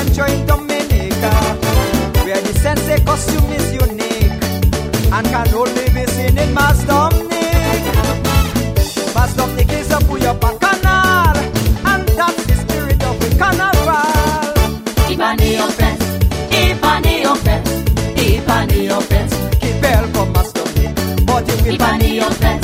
adventure in Dominica, where the sensei costume is unique and can only be seen in Mas Dominic. Mas Dominic is a Puyo Bacchanal, and that's the spirit of the carnival. Ibani offense, Ibani offense, Ibani offense. Keep bell from Mas Dominic, but if Ibani offense.